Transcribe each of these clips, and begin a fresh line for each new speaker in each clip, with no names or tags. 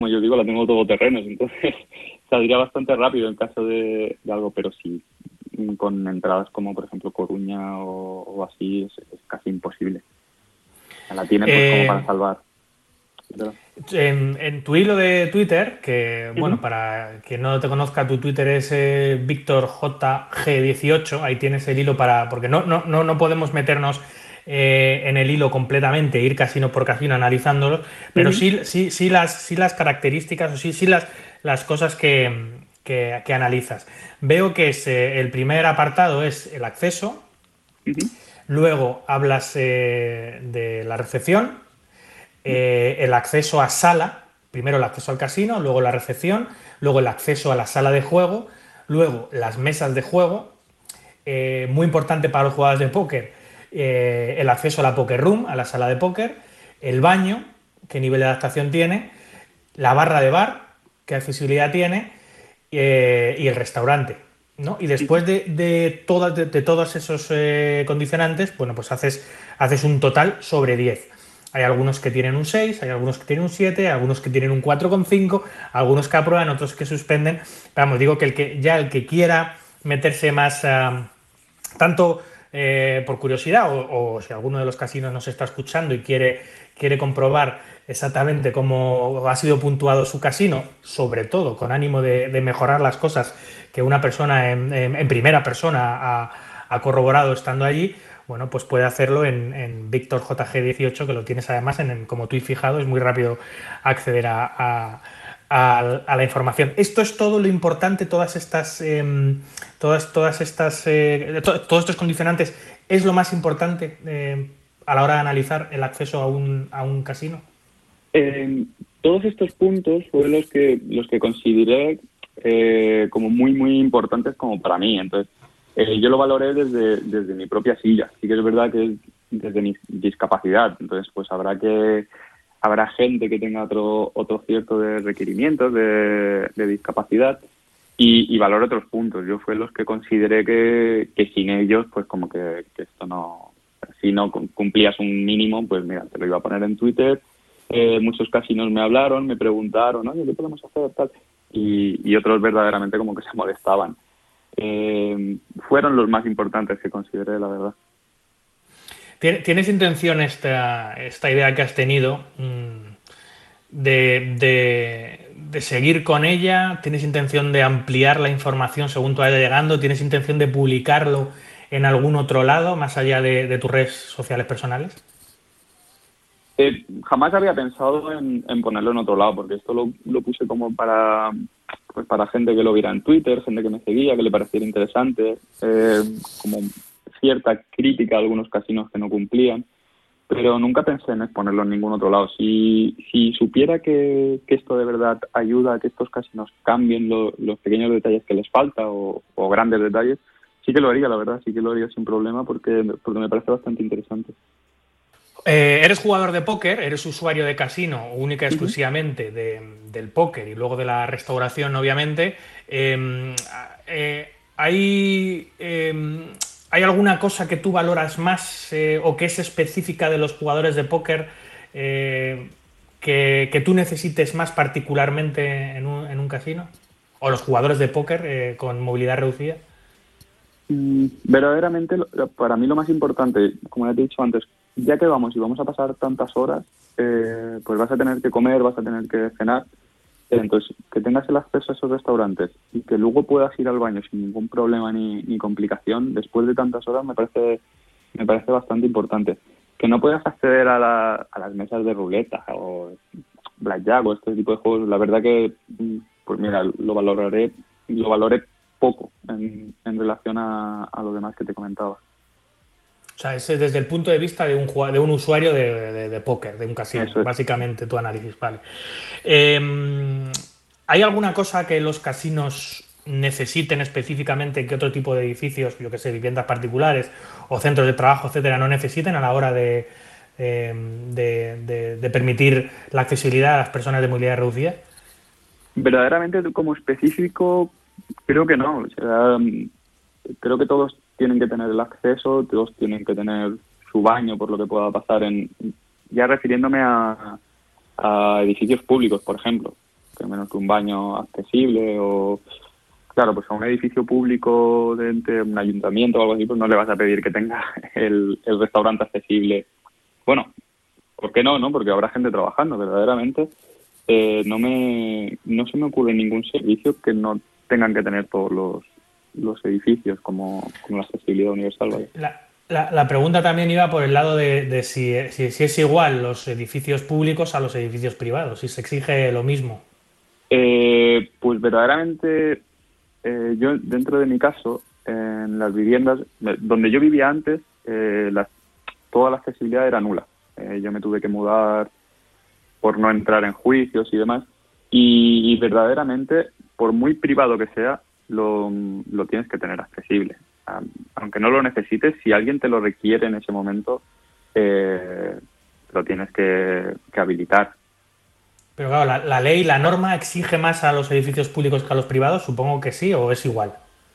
como yo digo, la tengo todoterrenos, entonces saldría bastante rápido en caso de algo, pero sí, con entradas como por ejemplo Coruña o así es casi imposible. La tienen pues como para
Eh,
salvar, ¿verdad?
en tu hilo de Twitter, que
Ujú,
bueno, para quien no te conozca, tu Twitter es Víctor JG18, ahí tienes el hilo para, porque no podemos meternos en el hilo completamente, ir casino por casino analizándolo, pero
ujú,
sí las características, o sí las cosas que analizas. Veo que el primer apartado es el acceso,
ujú,
luego hablas de la recepción, el acceso a sala, primero el acceso al casino, luego la recepción, luego el acceso a la sala de juego, luego las mesas de juego, muy importante para los jugadores de póker, el acceso a la poker room, a la sala de póker, el baño, qué nivel de adaptación tiene, la barra de bar, qué accesibilidad tiene, y el restaurante. ¿No? Y
ujú.
después de todos esos condicionantes, bueno, pues haces un total sobre 10. Hay algunos que tienen un 6, hay algunos que tienen un 7, algunos que tienen un 4,5, algunos que aprueban, otros que suspenden. Vamos, digo que el que quiera meterse más, tanto por curiosidad o si alguno de los casinos nos está escuchando y quiere comprobar exactamente cómo ha sido puntuado su casino, sobre todo con ánimo de mejorar las cosas que una persona en primera persona ha corroborado estando allí, bueno, pues puede hacerlo en Víctor JG18, que lo tienes además como tweet fijado, es muy rápido acceder a la información. Esto es todo lo importante, todos estos condicionantes, es lo más importante a la hora de analizar el acceso a un casino.
Eh, Todos estos puntos fueron los que consideré como muy, muy importantes como para mí. Entonces, yo lo valoré desde mi propia silla. Sí que es verdad que es desde mi discapacidad. Entonces, pues habrá gente que tenga otro cierto de requerimientos de discapacidad y valoro otros puntos. Yo fue los que consideré que sin ellos, pues como que esto no, si no cumplías un mínimo, pues mira, te lo iba a poner en Twitter. Muchos casinos me hablaron, me preguntaron, oye, ¿qué podemos hacer? Tal. Y otros verdaderamente como que se molestaban. Fueron los más importantes que consideré, la verdad.
¿Tienes intención esta idea que has tenido de seguir con ella? ¿Tienes intención de ampliar la información según tú vaya llegando? ¿Tienes intención de publicarlo en algún otro lado, más allá de tus redes sociales personales?
Jamás había pensado en ponerlo en otro lado, porque esto lo puse como pues para gente que lo viera en Twitter, gente que me seguía, que le pareciera interesante, como cierta crítica a algunos casinos que no cumplían, pero nunca pensé en exponerlo en ningún otro lado. Si supiera que esto de verdad ayuda a que estos casinos cambien los pequeños detalles que les falta o grandes detalles, sí que lo haría, la verdad, sí que lo haría sin problema porque me parece bastante interesante.
Eres jugador de póker, eres usuario de casino única y
Ujú.
exclusivamente del póker y luego de la restauración, obviamente. ¿Hay alguna cosa que tú valoras más o que es específica de los jugadores de póker eh, que tú necesites más particularmente en un casino? ¿O los jugadores de póker con movilidad reducida?
Verdaderamente, para mí lo más importante, como ya te he dicho antes, ya que vamos y vamos a pasar tantas horas, pues vas a tener que comer, vas a tener que cenar. Entonces, que tengas el acceso a esos restaurantes y que luego puedas ir al baño sin ningún problema ni complicación, después de tantas horas me parece bastante importante. Que no puedas acceder a las mesas de ruleta o blackjack o este tipo de juegos, la verdad que, pues mira, lo valoré poco en relación a lo demás que te comentaba.
O sea, ese desde el punto de vista de un usuario de póker, de un casino,
Eso es.
básicamente tu análisis, vale. Eh, ¿Hay alguna cosa que los casinos necesiten específicamente que otro tipo de edificios, yo que sé, viviendas particulares o centros de trabajo, etcétera, no necesiten a la hora de permitir la accesibilidad a las personas de movilidad reducida?
Verdaderamente como específico, creo que no. O sea, creo que todos tienen que tener el acceso, todos tienen que tener su baño por lo que pueda pasar ya refiriéndome a edificios públicos, por ejemplo. menos que un baño accesible o... Claro, pues a un edificio público de un ayuntamiento o algo así, pues no le vas a pedir que tenga el restaurante accesible. Bueno, ¿por qué no? Porque habrá gente trabajando, verdaderamente. No se me ocurre ningún servicio que no tengan que tener todos los edificios como la accesibilidad universal. ¿Vale?
La pregunta también iba por el lado de si es igual los edificios públicos a los edificios privados, si se exige lo mismo.
Pues verdaderamente, yo dentro de mi caso, en las viviendas donde yo vivía antes, toda la accesibilidad era nula. Yo me tuve que mudar por no entrar en juicios y demás, y verdaderamente, por muy privado que sea, lo tienes que tener accesible. Aunque no lo necesites, si alguien te lo requiere en ese momento, lo tienes que habilitar.
Pero claro, la ley, la norma exige más a los edificios públicos que a los privados, supongo que sí, o es igual.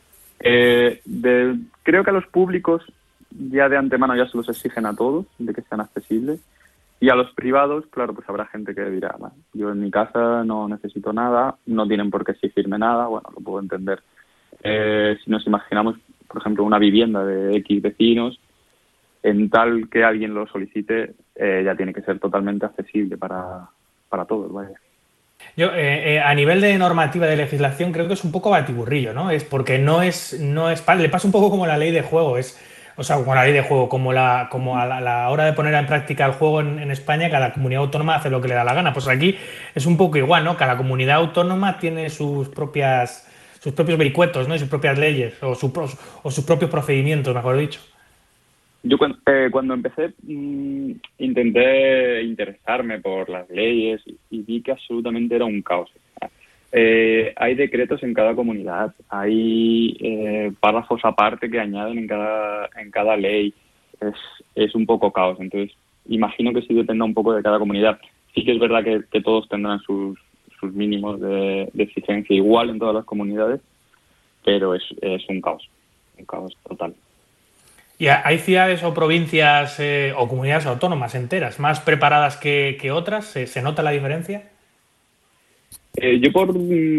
Creo que a los públicos ya de antemano ya se los exigen a todos, de que sean accesibles. Y a los privados, claro, pues habrá gente que dirá, yo en mi casa no necesito nada, no tienen por qué exigirme nada, bueno, lo puedo entender. Si nos imaginamos, por ejemplo, una vivienda de X vecinos, en tal que alguien lo solicite, ya tiene que ser totalmente accesible para todos, vaya.
Yo, a nivel de normativa de legislación, creo que es un poco batiburrillo, ¿no? Es porque le pasa un poco como la ley de juego, o sea, como la ley de juego, como a la hora de poner en práctica el juego en España, cada comunidad autónoma hace lo que le da la gana. Pues aquí es un poco igual, ¿no? Cada comunidad autónoma tiene sus propios vericuetos, ¿no? Y sus propias leyes, o sus propios procedimientos, mejor dicho.
Yo cuando empecé intenté interesarme por las leyes y vi que absolutamente era un caos. Hay decretos en cada comunidad, hay párrafos aparte que añaden en cada ley. Es un poco caos, entonces imagino que sí dependa un poco de cada comunidad. Sí que es verdad que todos tendrán sus mínimos de exigencia igual en todas las comunidades, pero es un caos total.
¿Y hay ciudades o provincias o comunidades autónomas enteras más preparadas que otras? ¿Se nota la diferencia?
Yo por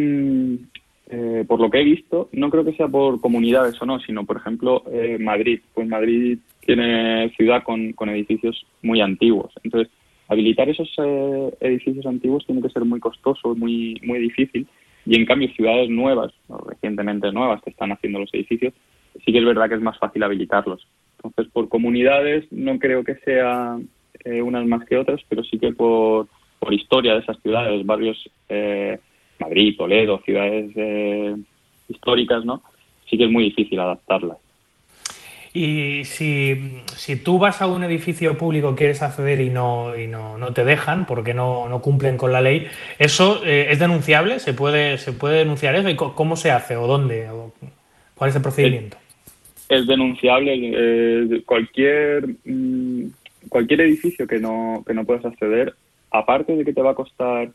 lo que he visto, no creo que sea por comunidades o no, sino, por ejemplo, Madrid. Pues Madrid tiene ciudad con edificios muy antiguos. Entonces, habilitar esos edificios antiguos tiene que ser muy costoso, muy, muy difícil. Y en cambio, ciudades nuevas, o recientemente nuevas, que están haciendo los edificios, sí que es verdad que es más fácil habilitarlos. Entonces, por comunidades no creo que sea unas más que otras, pero sí que por historia de esas ciudades, barrios, Madrid, Toledo, ciudades históricas, ¿no? Sí que es muy difícil adaptarlas.
Y si tú vas a un edificio público, quieres acceder y no te dejan porque no cumplen con la ley, ¿eso es denunciable? ¿Se puede denunciar eso? ¿Y cómo se hace? ¿O dónde? ¿Cuál es el procedimiento?
Es denunciable. Cualquier edificio que no puedas acceder, aparte de que te va a costar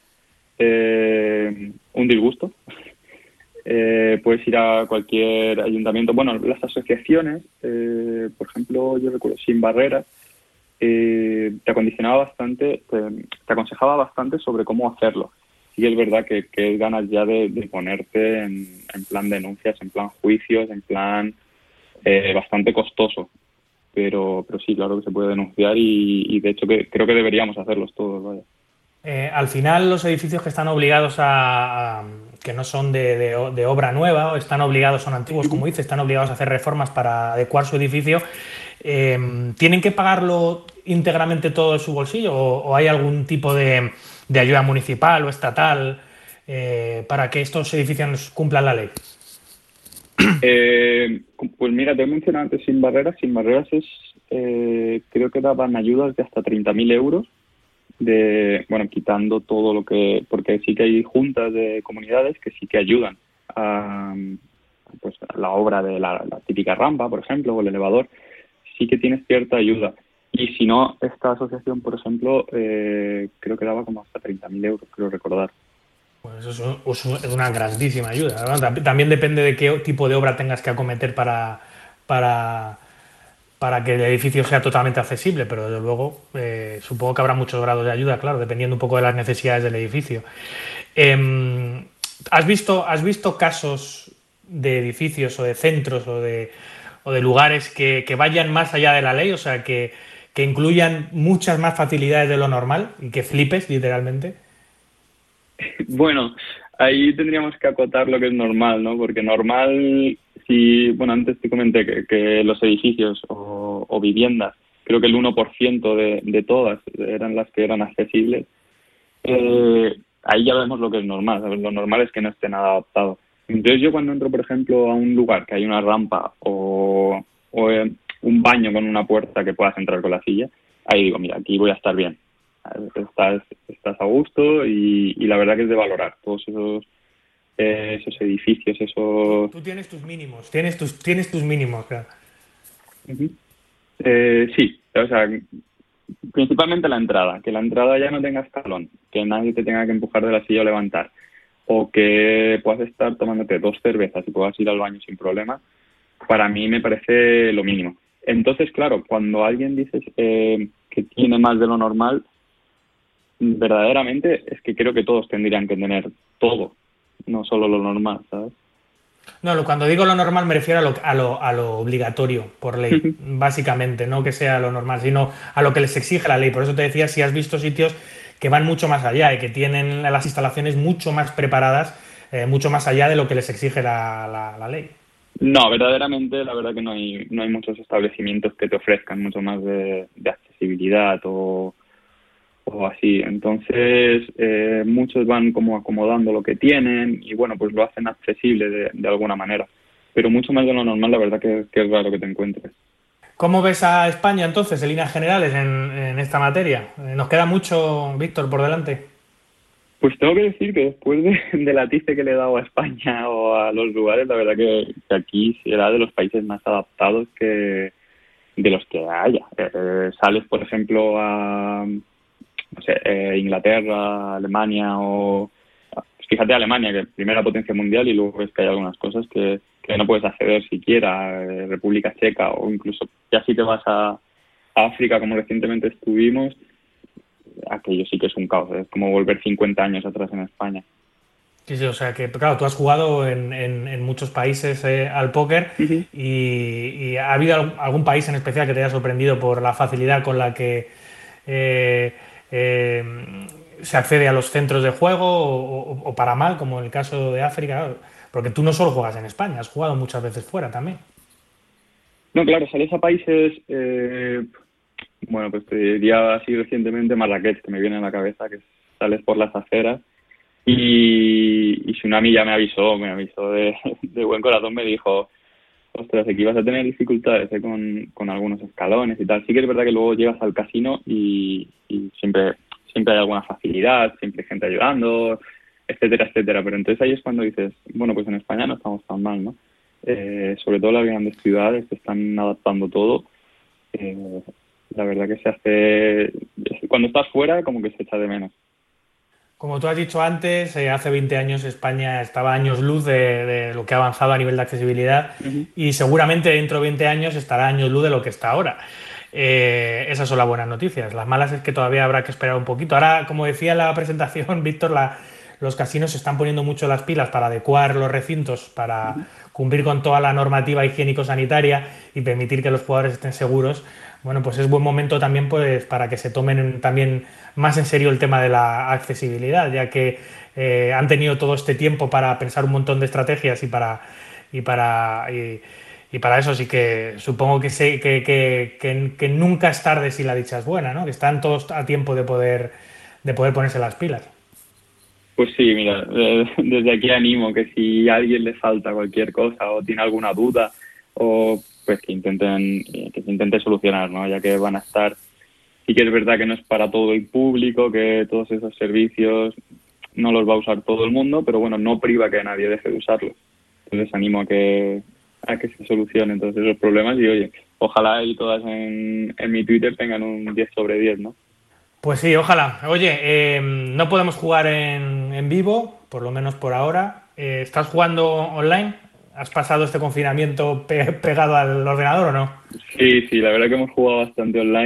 un disgusto, puedes ir a cualquier ayuntamiento. Bueno, las asociaciones, por ejemplo, yo recuerdo Sin Barreras, te acondicionaba bastante, te aconsejaba bastante sobre cómo hacerlo. Sí es verdad que es ganas ya de ponerte en plan denuncias, en plan juicios, en plan bastante costoso. Pero sí, claro que se puede denunciar y de hecho creo que deberíamos hacerlos todos, vaya.
Al final, los edificios que están obligados que no son de obra nueva, o están obligados, son antiguos, como dice, están obligados a hacer reformas para adecuar su edificio, ¿tienen que pagarlo íntegramente todo de su bolsillo o hay algún tipo de ayuda municipal o estatal para que estos edificios cumplan la ley?
Pues mira, te he mencionado antes Sin Barreras. Sin Barreras creo que daban ayudas de hasta 30.000 euros. Quitando todo lo que... Porque sí que hay juntas de comunidades que sí que ayudan a la obra de la típica rampa, por ejemplo, o el elevador. Sí que tienes cierta ayuda. Y si no, esta asociación, por ejemplo, creo que daba como hasta 30.000 euros, creo recordar.
Pues eso es una grandísima ayuda, ¿verdad? También depende de qué tipo de obra tengas que acometer para que el edificio sea totalmente accesible, pero desde luego supongo que habrá muchos grados de ayuda, claro, dependiendo un poco de las necesidades del edificio. has visto casos de edificios o de centros o de lugares que vayan más allá de la ley? O sea, que incluyan muchas más facilidades de lo normal y que flipes, literalmente.
Bueno, ahí tendríamos que acotar lo que es normal, ¿no? Porque normal, si, bueno, antes te comenté que los edificios o viviendas, creo que el 1% de todas eran las que eran accesibles. Ahí ya vemos lo que es normal, ¿sabes? Lo normal es que no esté nada adaptado. Entonces yo cuando entro, por ejemplo, a un lugar que hay una rampa o un baño con una puerta que puedas entrar con la silla, ahí digo, mira, aquí voy a estar bien. Estás a gusto y la verdad que es de valorar todos esos edificios, esos...
Tú tienes tus mínimos, tienes tus mínimos, claro.
Ujú. Sí, o sea, principalmente la entrada, que la entrada ya no tenga escalón, que nadie te tenga que empujar de la silla o levantar, o que puedas estar tomándote 2 cervezas y puedas ir al baño sin problema, para mí me parece lo mínimo. Entonces, claro, cuando alguien dice que tiene más de lo normal, verdaderamente es que creo que todos tendrían que tener todo, no solo lo normal, ¿sabes?
No, cuando digo lo normal me refiero a lo obligatorio por ley, básicamente, no que sea lo normal, sino a lo que les exige la ley. Por eso te decía, si has visto sitios que van mucho más allá y que tienen las instalaciones mucho más preparadas, mucho más allá de lo que les exige la ley.
No, verdaderamente, la verdad que no hay muchos establecimientos que te ofrezcan mucho más de accesibilidad o así. Entonces, muchos van como acomodando lo que tienen y bueno, pues lo hacen accesible de alguna manera. Pero mucho más de lo normal, la verdad que es raro que te encuentres.
¿Cómo ves a España entonces, en líneas generales, en esta materia? ¿Nos queda mucho, Víctor, por delante?
Pues tengo que decir que después de la tice que le he dado a España o a los lugares, la verdad que aquí será de los países más adaptados que de los que haya. Sales, por ejemplo, a no sé, Inglaterra, Alemania o... Fíjate Alemania, que primera potencia mundial y luego es que hay algunas cosas que no puedes acceder siquiera, República Checa o incluso ya si te vas a África como recientemente estuvimos, aquello sí que es un caos, es como volver 50 años atrás en España.
Sí, sí, o sea que, claro, tú has jugado en muchos países al póker
Ujú.
y ¿ha habido algún país en especial que te haya sorprendido por la facilidad con la que eh, eh, se accede a los centros de juego o para mal, como en el caso de África? Claro, porque tú no solo juegas en España, has jugado muchas veces fuera también.
No, claro, sales a países, bueno, pues te diría así recientemente Marrakech, que me viene a la cabeza, que sales por las aceras y Tsunami ya me avisó de buen corazón, me dijo, ostras, aquí vas a tener dificultades con algunos escalones y tal. Sí que es verdad que luego llegas al casino y siempre hay alguna facilidad, siempre hay gente ayudando, etcétera, etcétera. Pero entonces ahí es cuando dices, bueno, pues en España no estamos tan mal, ¿no? Sobre todo las grandes ciudades se están adaptando todo. Eh, la verdad que se hace... Cuando estás fuera, como que se echa de menos.
Como tú has dicho antes, hace 20 años España estaba a años luz de lo que ha avanzado a nivel de accesibilidad
Ujú.
y seguramente dentro de 20 años estará a años luz de lo que está ahora. Esas son las buenas noticias. Las malas es que todavía habrá que esperar un poquito. Ahora, como decía en la presentación, Víctor, los casinos se están poniendo mucho las pilas para adecuar los recintos, para cumplir con toda la normativa higiénico-sanitaria y permitir que los jugadores estén seguros. Bueno, pues es buen momento también pues, para que se tomen también más en serio el tema de la accesibilidad, ya que han tenido todo este tiempo para pensar un montón de estrategias y para, y, y para eso sí que supongo que nunca es tarde si la dicha es buena, ¿no? Que están todos a tiempo de poder ponerse las pilas.
Pues sí, mira, desde aquí animo que si a alguien le falta cualquier cosa o tiene alguna duda, o pues que se intente solucionar, ¿no? Ya que van a estar, sí que es verdad que no es para todo el público, que todos esos servicios no los va a usar todo el mundo, pero bueno, no priva que nadie deje de usarlos. Entonces animo a que se solucionen todos esos problemas y oye, ojalá y todas en mi Twitter tengan un 10/10, ¿no?
Pues sí, ojalá. Oye, no podemos jugar en vivo, por lo menos por ahora. ¿Estás jugando online? ¿Has pasado este confinamiento pegado al ordenador o no?
Sí, sí, la verdad que hemos jugado bastante online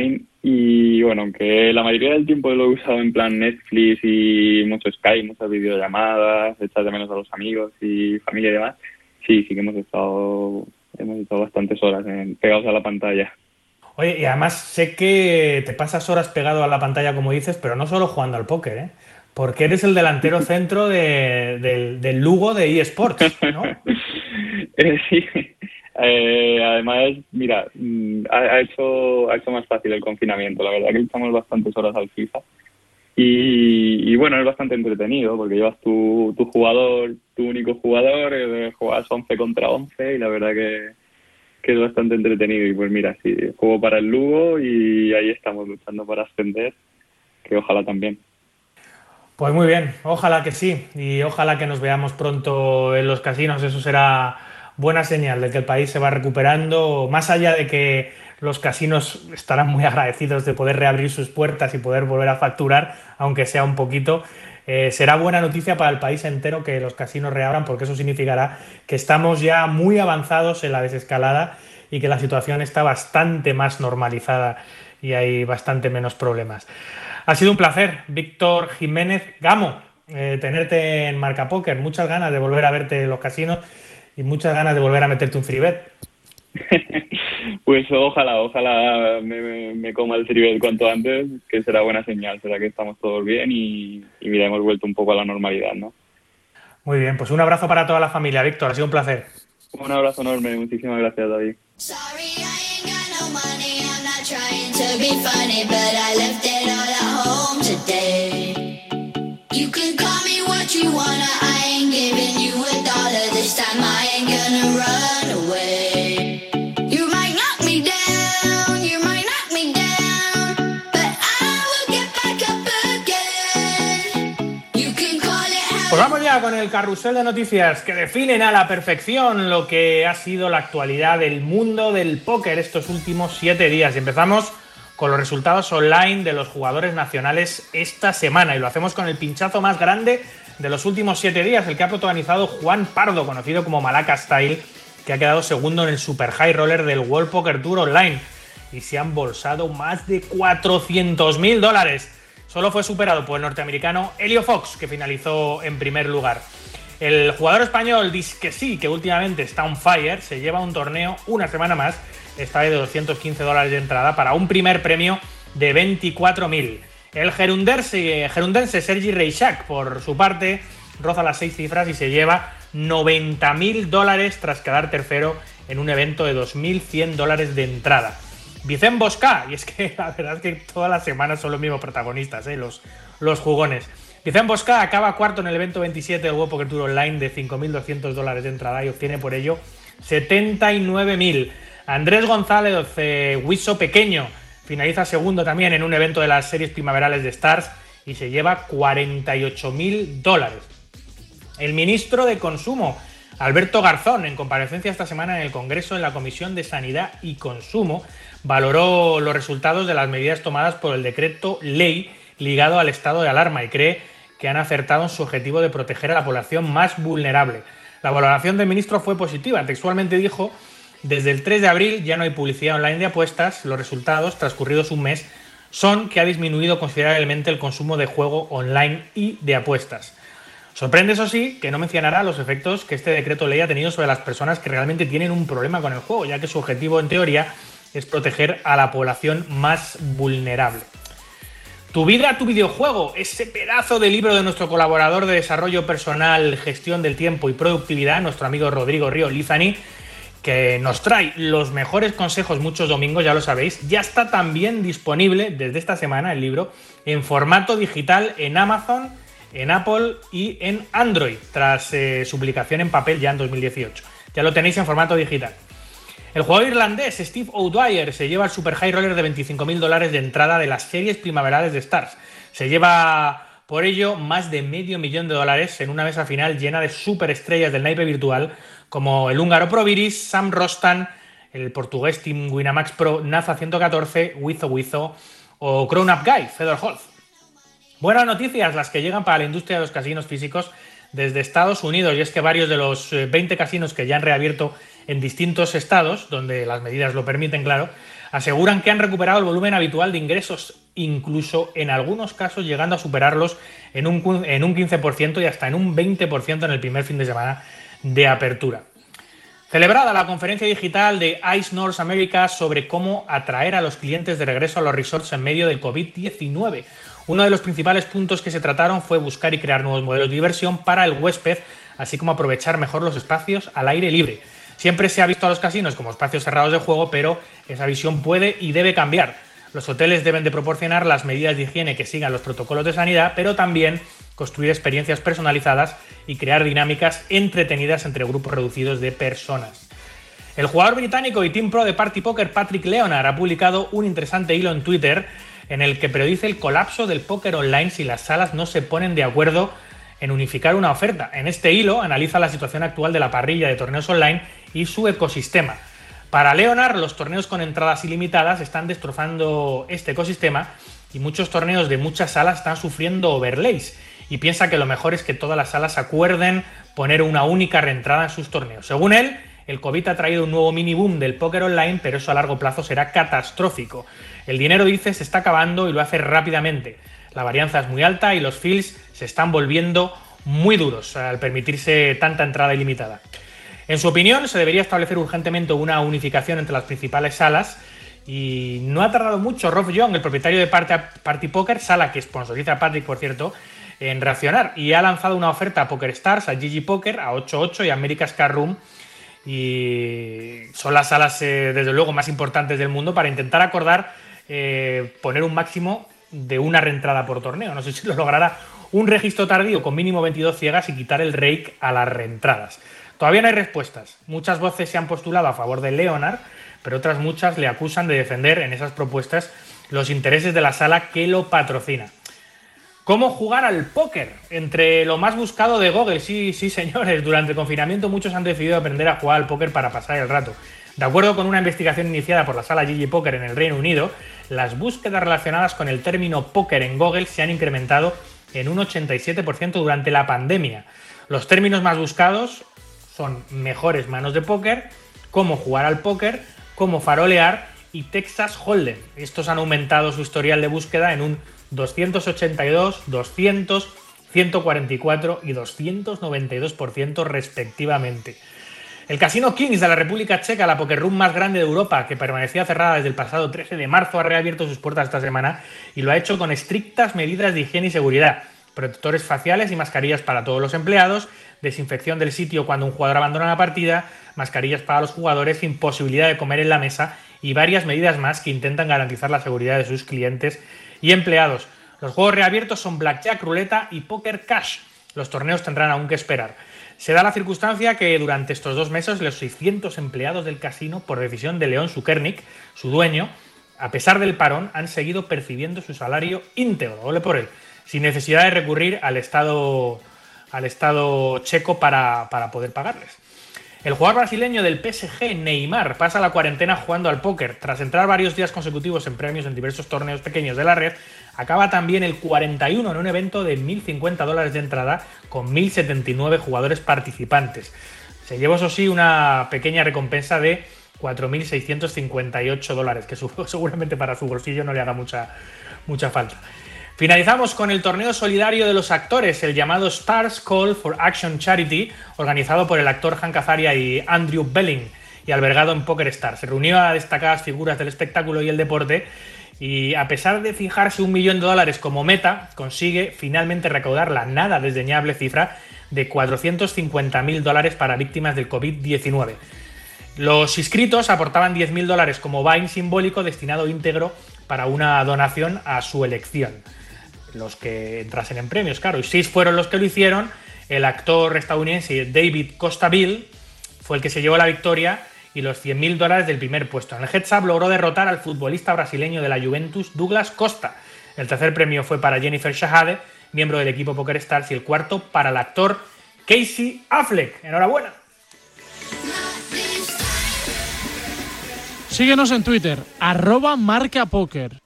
Y bueno, aunque la mayoría del tiempo lo he usado en plan Netflix y mucho Skype, muchas videollamadas, echar de menos a los amigos y familia y demás, sí que hemos estado bastantes horas pegados a la pantalla.
Oye, y además sé que te pasas horas pegado a la pantalla, como dices, pero no solo jugando al póker, ¿eh? Porque eres el delantero centro del Lugo de eSports, ¿no?
Sí. Además, mira, ha hecho más fácil el confinamiento. La verdad que echamos bastantes horas al FIFA. Y bueno, es bastante entretenido porque llevas tu jugador, tu único jugador, juegas 11 contra 11 y la verdad que es bastante entretenido. Y pues mira, sí, juego para el Lugo y ahí estamos luchando para ascender, que ojalá también.
Pues muy bien, ojalá que sí, y ojalá que nos veamos pronto en los casinos. Eso será buena señal de que el país se va recuperando, más allá de que los casinos estarán muy agradecidos de poder reabrir sus puertas y poder volver a facturar, aunque sea un poquito. Será buena noticia para el país entero que los casinos reabran, porque eso significará que estamos ya muy avanzados en la desescalada y que la situación está bastante más normalizada y hay bastante menos problemas. Ha sido un placer, Víctor Jiménez Gamo, tenerte en Marca Póker. Muchas ganas de volver a verte en los casinos y muchas ganas de volver a meterte un free bet.
Pues ojalá me coma el free bet cuanto antes, que será buena señal, será que estamos todos bien y mira, hemos vuelto un poco a la normalidad, ¿no?
Muy bien, pues un abrazo para toda la familia, Víctor, ha sido un placer.
Un abrazo enorme, muchísimas gracias, David.
Trying to be funny, but I left it all at home today. You can call me what you wanna, I ain't giving you $1 this time, I ain't gonna run away. You might knock me down, you might knock me down, but I will get back up again. You can call it.
Pues vamos ya con el carrusel de noticias que definen a la perfección lo que ha sido la actualidad del mundo del póker estos últimos 7 días. Y empezamos con los resultados online de los jugadores nacionales esta semana. Y lo hacemos con el pinchazo más grande de los últimos 7 días, el que ha protagonizado Juan Pardo, conocido como Malaca Style, que ha quedado segundo en el Super High Roller del World Poker Tour Online. Y se han bolsado más de $400.000. Solo fue superado por el norteamericano Elio Fox, que finalizó en primer lugar. El jugador español Disquesí, que últimamente está on fire, se lleva un torneo una semana más, esta vez de $215 de entrada, para un primer premio de 24.000. El gerundense Sergi Reixac, por su parte, roza las 6 cifras y se lleva $90.000 tras quedar tercero en un evento de $2.100 de entrada. Vicent Boscà, y es que la verdad es que todas las semanas son los mismos protagonistas, los jugones. Vicent Boscà acaba cuarto en el evento 27 del World Poker Tour Online de $5.200 de entrada y obtiene por ello 79.000. Andrés González, Huiso Pequeño, finaliza segundo también en un evento de las series primaverales de Stars y se lleva $48.000. El ministro de Consumo, Alberto Garzón, en comparecencia esta semana en el Congreso en la Comisión de Sanidad y Consumo, valoró los resultados de las medidas tomadas por el decreto ley ligado al estado de alarma y cree que han acertado en su objetivo de proteger a la población más vulnerable. La valoración del ministro fue positiva. Textualmente dijo: desde el 3 de abril ya no hay publicidad online de apuestas. Los resultados, transcurridos un mes, son que ha disminuido considerablemente el consumo de juego online y de apuestas. Sorprende, eso sí, que no mencionará los efectos que este decreto ley ha tenido sobre las personas que realmente tienen un problema con el juego, ya que su objetivo, en teoría, es proteger a la población más vulnerable. Tu vida, tu videojuego, ese pedazo de libro de nuestro colaborador de desarrollo personal, gestión del tiempo y productividad, nuestro amigo Rodrigo Río Lizani, que nos trae los mejores consejos muchos domingos, ya lo sabéis. Ya está también disponible desde esta semana el libro en formato digital en Amazon, en Apple y en Android, tras su publicación en papel ya en 2018. Ya lo tenéis en formato digital. El jugador irlandés Steve O'Dwyer se lleva el Super High Roller de $25.000 de entrada de las series primaverales de Stars. Se lleva por ello más de $500.000 en una mesa final llena de superestrellas del naipe virtual como el húngaro Proviris, Sam Rostan, el portugués Team Winamax Pro Naza 114, Wizo o Crown Up Guy, Fedor Holz. Buenas noticias las que llegan para la industria de los casinos físicos desde Estados Unidos, y es que varios de los 20 casinos que ya han reabierto en distintos estados, donde las medidas lo permiten, claro, Aseguran que han recuperado el volumen habitual de ingresos, incluso en algunos casos llegando a superarlos en un 15% y hasta en un 20% en el primer fin de semana de apertura. Celebrada la conferencia digital de ICE North America sobre cómo atraer a los clientes de regreso a los resorts en medio del COVID-19. Uno de los principales puntos que se trataron fue buscar y crear nuevos modelos de diversión para el huésped, así como aprovechar mejor los espacios al aire libre. Siempre se ha visto a los casinos como espacios cerrados de juego, pero esa visión puede y debe cambiar. Los hoteles deben de proporcionar las medidas de higiene que sigan los protocolos de sanidad, pero también construir experiencias personalizadas y crear dinámicas entretenidas entre grupos reducidos de personas. El jugador británico y team pro de Party Poker Patrick Leonard ha publicado un interesante hilo en Twitter en el que predice el colapso del póker online si las salas no se ponen de acuerdo en unificar una oferta. En este hilo analiza la situación actual de la parrilla de torneos online y su ecosistema. Para Leonard, los torneos con entradas ilimitadas están destrozando este ecosistema y muchos torneos de muchas salas están sufriendo overlays, y piensa que lo mejor es que todas las salas acuerden poner una única reentrada en sus torneos. Según él, el COVID ha traído un nuevo mini boom del póker online, pero eso a largo plazo será catastrófico. El dinero, dice, se está acabando y lo hace rápidamente. La varianza es muy alta y los fields se están volviendo muy duros al permitirse tanta entrada ilimitada. En su opinión, se debería establecer urgentemente una unificación entre las principales salas, y no ha tardado mucho Rob Young, el propietario de Party Poker, sala que sponsoriza a Patrick, por cierto, en reaccionar, y ha lanzado una oferta a PokerStars, a GG Poker, a 88 y a America's Card Room, y son las salas desde luego más importantes del mundo, para intentar acordar poner un máximo de una reentrada por torneo. No sé si lo logrará. Un registro tardío con mínimo 22 ciegas y quitar el rake a las reentradas. Todavía no hay respuestas. Muchas voces se han postulado a favor de Leonard, pero otras muchas le acusan de defender en esas propuestas los intereses de la sala que lo patrocina. ¿Cómo jugar al póker? Entre lo más buscado de Google. Sí, señores, durante el confinamiento muchos han decidido aprender a jugar al póker para pasar el rato. De acuerdo con una investigación iniciada por la sala GG Poker en el Reino Unido, las búsquedas relacionadas con el término póker en Google se han incrementado en un 87% durante la pandemia. Los términos más buscados son mejores manos de póker, cómo jugar al póker, cómo farolear y Texas Hold'em. Estos han aumentado su historial de búsqueda en un 282, 200, 144 y 292% respectivamente. El Casino Kings de la República Checa, la poker room más grande de Europa, que permanecía cerrada desde el pasado 13 de marzo, ha reabierto sus puertas esta semana y lo ha hecho con estrictas medidas de higiene y seguridad, protectores faciales y mascarillas para todos los empleados, desinfección del sitio cuando un jugador abandona la partida, mascarillas para los jugadores, imposibilidad de comer en la mesa y varias medidas más que intentan garantizar la seguridad de sus clientes y empleados. Los juegos reabiertos son Blackjack, Ruleta y Poker Cash. Los torneos tendrán aún que esperar. Se da la circunstancia que durante estos 2 meses los 600 empleados del casino, por decisión de Leon Sukernik, su dueño, a pesar del parón, han seguido percibiendo su salario íntegro, ole por él, sin necesidad de recurrir al Estado checo para poder pagarles. El jugador brasileño del PSG, Neymar, pasa la cuarentena jugando al póker. Tras entrar varios días consecutivos en premios en diversos torneos pequeños de la red, acaba también el 41 en un evento de $1.050 de entrada con 1.079 jugadores participantes. Se llevó, eso sí, una pequeña recompensa de $4.658, que seguramente para su bolsillo no le haga mucha falta. Finalizamos con el torneo solidario de los actores, el llamado Stars Call for Action Charity, organizado por el actor Hank Azaria y Andrew Belling y albergado en PokerStars. Se reunió a destacadas figuras del espectáculo y el deporte y, a pesar de fijarse $1 millón como meta, consigue finalmente recaudar la nada desdeñable cifra de $450.000 para víctimas del COVID-19. Los inscritos aportaban $10.000 como buy-in simbólico destinado íntegro para una donación a su elección. Los que entrasen en premios, claro, y 6 fueron los que lo hicieron. El actor estadounidense David Costabile fue el que se llevó la victoria y los $100.000 del primer puesto. En el heads up logró derrotar al futbolista brasileño de la Juventus, Douglas Costa. El tercer premio fue para Jennifer Shahade, miembro del equipo PokerStars, y el cuarto para el actor Casey Affleck. ¡Enhorabuena!
Síguenos en Twitter, @marcapoker.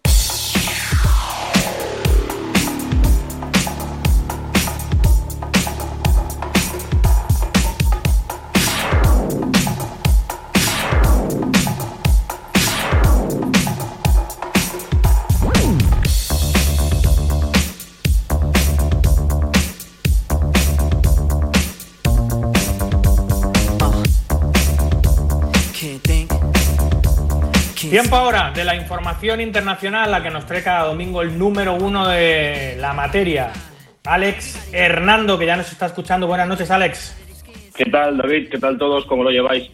Tiempo ahora de la información internacional, la que nos trae cada domingo el número 1 de la materia. Alex Hernando, que ya nos está escuchando. Buenas noches, Alex.
¿Qué tal, David? ¿Qué tal todos? ¿Cómo lo lleváis?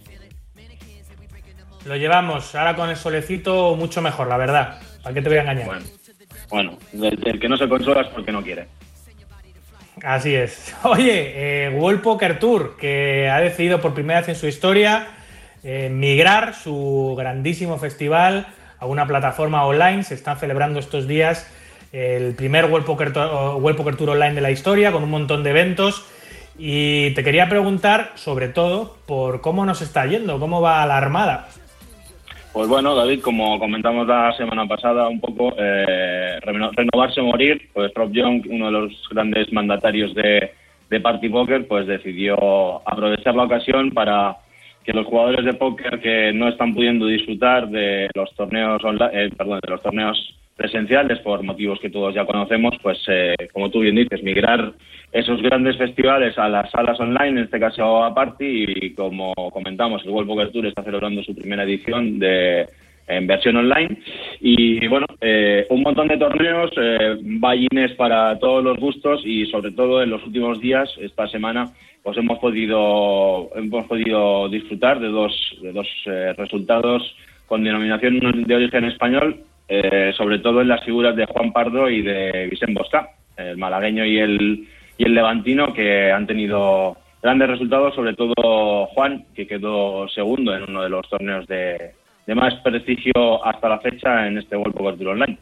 Lo llevamos. Ahora con el solecito mucho mejor, la verdad. ¿Para qué te voy a engañar?
Bueno, el que no se consola es porque no quiere.
Así es. Oye, World Poker Tour, que ha decidido por primera vez en su historia migrar su grandísimo festival a una plataforma online. Se están celebrando estos días el primer World Poker Tour online de la historia, con un montón de eventos. Y te quería preguntar, sobre todo, por cómo nos está yendo, cómo va la Armada.
Pues bueno, David, como comentamos la semana pasada un poco, renovarse o morir, pues Rob Young, uno de los grandes mandatarios de Party Poker, pues decidió aprovechar la ocasión para que los jugadores de póker que no están pudiendo disfrutar de los torneos de los torneos presenciales por motivos que todos ya conocemos, pues como tú bien dices, migrar esos grandes festivales a las salas online, en este caso a Party, y como comentamos, el World Poker Tour está celebrando su primera edición en versión online, y bueno, un montón de torneos, buy-ins para todos los gustos, y sobre todo en los últimos días, esta semana, pues hemos podido disfrutar de dos resultados con denominación de origen español, sobre todo en las figuras de Juan Pardo y de Vicent Bosca, el malagueño y el levantino, que han tenido grandes resultados, sobre todo Juan, que quedó segundo en uno de los torneos de más prestigio hasta la fecha en este World Poker Tour Online.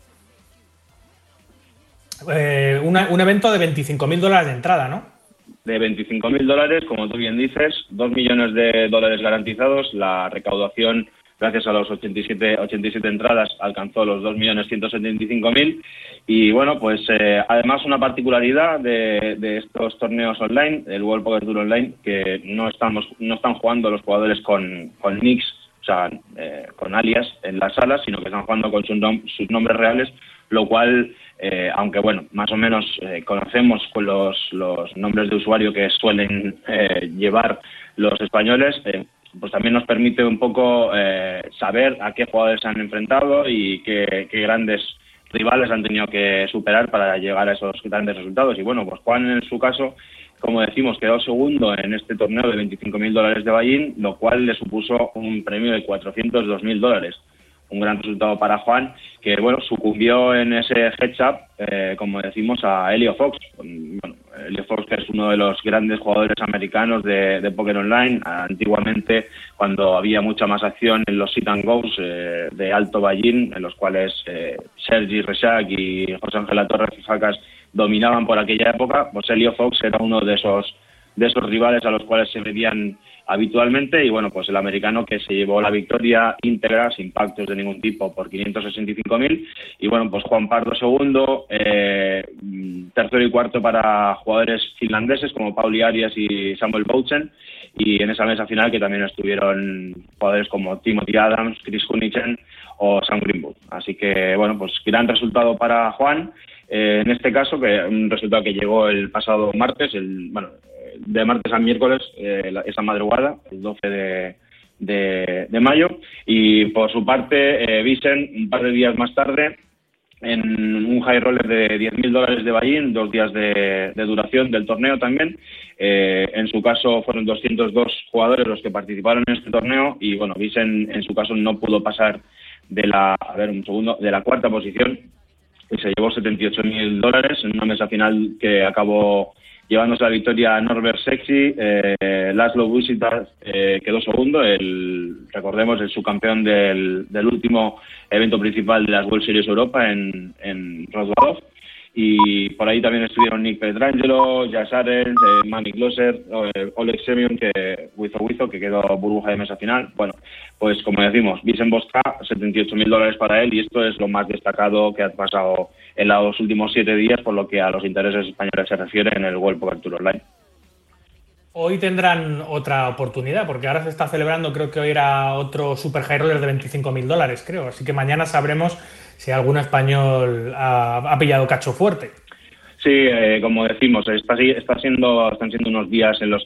Un evento de $25.000 de entrada, ¿no?
De $25.000, como tú bien dices, $2 millones garantizados. La recaudación, gracias a los 87 entradas, alcanzó los 2.175.000. Y bueno, pues además una particularidad de estos torneos online, el World Poker Tour Online, que no están jugando los jugadores con nicks, o sea, con alias en las salas, sino que están jugando con sus nombres reales, lo cual, aunque bueno, más o menos conocemos con los nombres de usuario que suelen llevar los españoles, pues también nos permite un poco saber a qué jugadores se han enfrentado y qué grandes rivales han tenido que superar para llegar a esos grandes resultados. Y bueno, pues Juan, en su caso, como decimos, quedó segundo en este torneo de $25.000 de buy-in, lo cual le supuso un premio de $402.000. Un gran resultado para Juan, que bueno, sucumbió en ese heads-up, como decimos, a Elio Fox. Bueno, Elio Fox, que es uno de los grandes jugadores americanos de póker online, antiguamente, cuando había mucha más acción en los sit and goes de alto buy-in, en los cuales Sergi Reixac y José Ángel Torres Facas dominaban por aquella época, pues Elio Fox era uno de esos rivales a los cuales se medían habitualmente, y bueno, pues el americano que se llevó la victoria íntegra, sin pactos de ningún tipo, por $565.000, y bueno, pues Juan Pardo segundo, tercero y cuarto para jugadores finlandeses como Pauli Arias y Samuel Boutsen, y en esa mesa final que también estuvieron jugadores como Timothy Adams, Chris Hunichen o Sam Greenwood. Así que bueno, pues gran resultado para Juan, en este caso, que un resultado que llegó el pasado martes, de martes a miércoles, esa madrugada, el 12 de mayo, y por su parte Vicent, un par de días más tarde, en un high roller de $10.000 de buy-in, 2 días de duración del torneo también. En su caso fueron 202 jugadores los que participaron en este torneo, y bueno, Vicent en su caso no pudo pasar de la cuarta posición, y se llevó $78.000 en una mesa final que acabó llevándose la victoria a Norbert Sexy. Laszlo Busitas quedó segundo, recordemos, el subcampeón del último evento principal de las World Series Europa en Rozvadov. Y por ahí también estuvieron Nick Petrangelo, Jas Arens, Manny Glosser, Oleg Semyon, que quedó burbuja de mesa final. Bueno, pues como decimos, Vicent Bosca, $78.000 para él, y esto es lo más destacado que ha pasado en los últimos 7 días, por lo que a los intereses españoles se refiere en el World Poker Tour Online.
Hoy tendrán otra oportunidad, porque ahora se está celebrando, creo que hoy era otro Super High Roller de $25.000, creo. Así que mañana sabremos si algún español ha pillado cacho fuerte.
Sí, como decimos, están siendo unos días en los